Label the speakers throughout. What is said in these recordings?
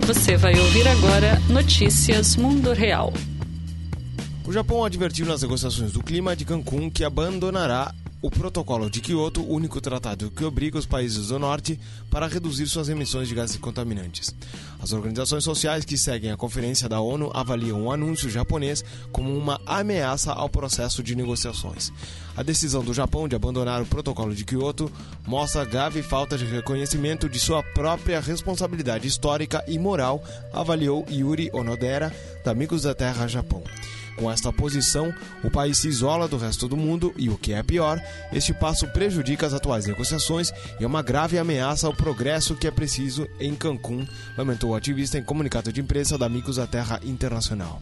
Speaker 1: Você vai ouvir agora Notícias Mundo Real.
Speaker 2: O Japão advertiu nas negociações do clima de Cancún que abandonará o Protocolo de Kyoto, o único tratado que obriga os países do norte para reduzir suas emissões de gases contaminantes. As organizações sociais que seguem a conferência da ONU avaliam o anúncio japonês como uma ameaça ao processo de negociações. A decisão do Japão de abandonar o Protocolo de Kyoto mostra grave falta de reconhecimento de sua própria responsabilidade histórica e moral, avaliou Yuri Onodera, da Amigos da Terra Japão. Com esta posição, o país se isola do resto do mundo e, o que é pior, este passo prejudica as atuais negociações e é uma grave ameaça ao progresso que é preciso em Cancún, lamentou o ativista em comunicado de imprensa da Amigos da Terra Internacional.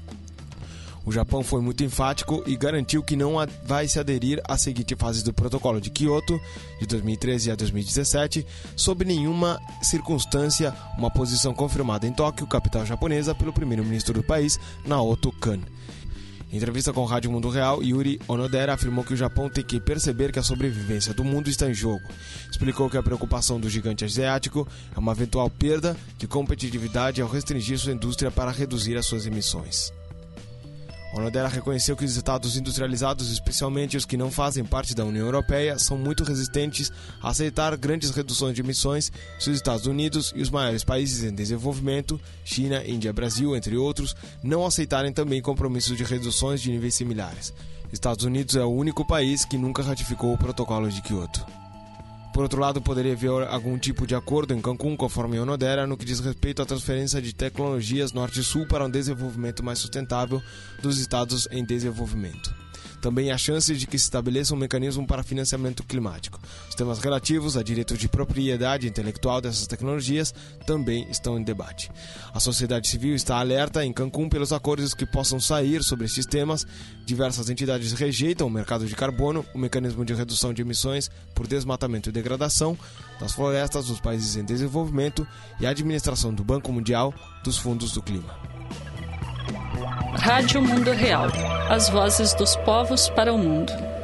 Speaker 2: O Japão foi muito enfático e garantiu que não vai se aderir à seguinte fase do Protocolo de Kyoto, de 2013 a 2017, sob nenhuma circunstância, uma posição confirmada em Tóquio, capital japonesa, pelo primeiro-ministro do país, Naoto Kan. Em entrevista com a Rádio Mundo Real, Yuri Onodera afirmou que o Japão tem que perceber que a sobrevivência do mundo está em jogo. Explicou que a preocupação do gigante asiático é uma eventual perda de competitividade ao restringir sua indústria para reduzir as suas emissões. Onodera reconheceu que os estados industrializados, especialmente os que não fazem parte da União Europeia, são muito resistentes a aceitar grandes reduções de emissões se os Estados Unidos e os maiores países em desenvolvimento, China, Índia, Brasil, entre outros, não aceitarem também compromissos de reduções de níveis similares. Estados Unidos é o único país que nunca ratificou o Protocolo de Kyoto. Por outro lado, poderia haver algum tipo de acordo em Cancún, conforme Onodera, no que diz respeito à transferência de tecnologias norte-sul para um desenvolvimento mais sustentável dos estados em desenvolvimento. Também há chances de que se estabeleça um mecanismo para financiamento climático. Os temas relativos a direitos de propriedade intelectual dessas tecnologias também estão em debate. A sociedade civil está alerta em Cancún pelos acordos que possam sair sobre estes temas. Diversas entidades rejeitam o mercado de carbono, o mecanismo de redução de emissões por desmatamento e degradação das florestas dos países em desenvolvimento e a administração do Banco Mundial dos Fundos do Clima.
Speaker 1: Rádio Mundo Real. As vozes dos povos para o mundo.